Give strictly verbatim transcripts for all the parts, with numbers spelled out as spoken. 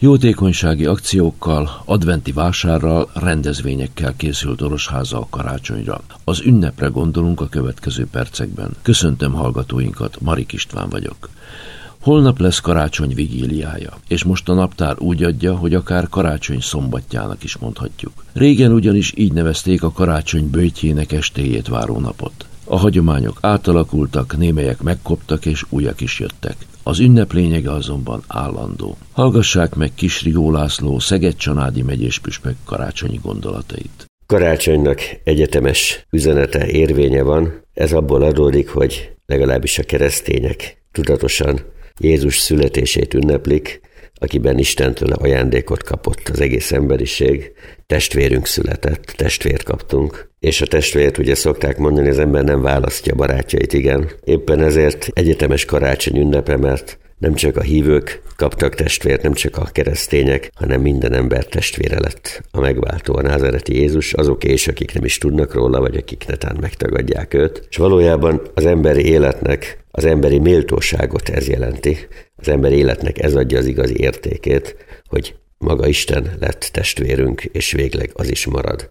Jótékonysági akciókkal, adventi vásárral, rendezvényekkel készült Orosháza a karácsonyra. Az ünnepre gondolunk a következő percekben. Köszöntöm hallgatóinkat, Marik István vagyok. Holnap lesz karácsony vigíliája, és most a naptár úgy adja, hogy akár karácsony szombatjának is mondhatjuk. Régen ugyanis így nevezték a karácsony böjtjének estéjét váró napot. A hagyományok átalakultak, némelyek megkoptak és újak is jöttek. Az ünnep lényege azonban állandó. Hallgassák meg Kisrigó László Szeged-Csanádi megyéspüspök karácsonyi gondolatait. Karácsonynak egyetemes üzenete, érvénye van. Ez abból adódik, hogy legalábbis a keresztények tudatosan Jézus születését ünneplik, akiben Istentől ajándékot kapott az egész emberiség. Testvérünk született, testvért kaptunk, és a testvért ugye szokták mondani, az ember nem választja barátjait, igen. Éppen ezért egyetemes karácsony ünnepe, mert nem csak a hívők kaptak testvért, nem csak a keresztények, hanem minden ember testvére lett a megváltó, a názáreti Jézus, azok és akik nem is tudnak róla, vagy akik netán megtagadják őt. És valójában az emberi életnek, az emberi méltóságot ez jelenti. Az emberi életnek ez adja az igazi értékét, hogy maga Isten lett testvérünk, és végleg az is marad.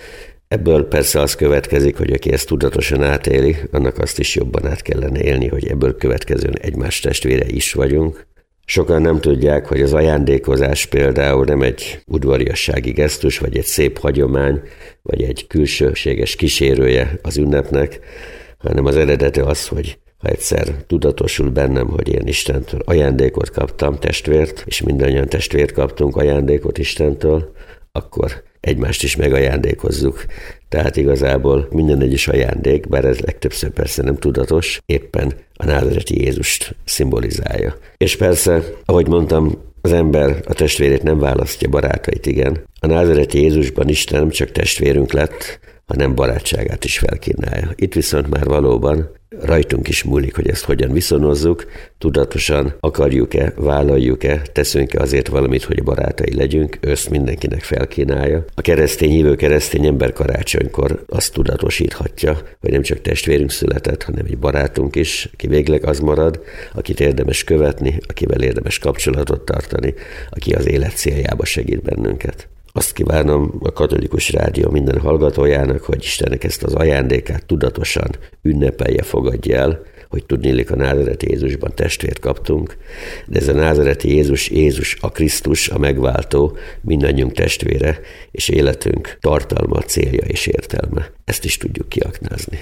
Ebből persze az következik, hogy aki ezt tudatosan átéli, annak azt is jobban át kellene élni, hogy ebből következően egymás testvére is vagyunk. Sokan nem tudják, hogy az ajándékozás például nem egy udvariassági gesztus, vagy egy szép hagyomány, vagy egy külsőséges kísérője az ünnepnek, hanem az eredete az, hogy ha egyszer tudatosul bennem, hogy én Istentől ajándékot kaptam, testvért, és mindannyian testvért kaptunk ajándékot Istentől, akkor egymást is megajándékozzuk. Tehát igazából minden egyes ajándék, bár ez legtöbbször persze nem tudatos, éppen a názáreti Jézust szimbolizálja. És persze, ahogy mondtam, az ember a testvérét nem választja, barátait igen. A názáreti Jézusban Isten nem csak testvérünk lett, hanem barátságát is felkínálja. Itt viszont már valóban rajtunk is múlik, hogy ezt hogyan viszonozzuk, tudatosan akarjuk-e, vállaljuk-e, teszünk-e azért valamit, hogy barátai legyünk, ezt mindenkinek felkínálja. A keresztény hívő keresztény ember karácsonykor azt tudatosíthatja, hogy nem csak testvérünk született, hanem egy barátunk is, aki végleg az marad, akit érdemes követni, akivel érdemes kapcsolatot tartani, aki az élet céljába segít bennünket. Azt kívánom a Katolikus Rádió minden hallgatójának, hogy Istennek ezt az ajándékát tudatosan ünnepelje, fogadja el, hogy tudniillik a názáreti Jézusban testvért kaptunk, de ez a názáreti Jézus, Jézus a Krisztus, a megváltó, mindannyiunk testvére, és életünk tartalma, célja és értelme. Ezt is tudjuk kiaknázni.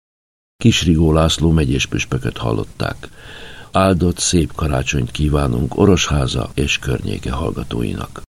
Kisrigó László megyéspüspököt hallották. Áldott szép karácsonyt kívánunk Orosháza és környéke hallgatóinak.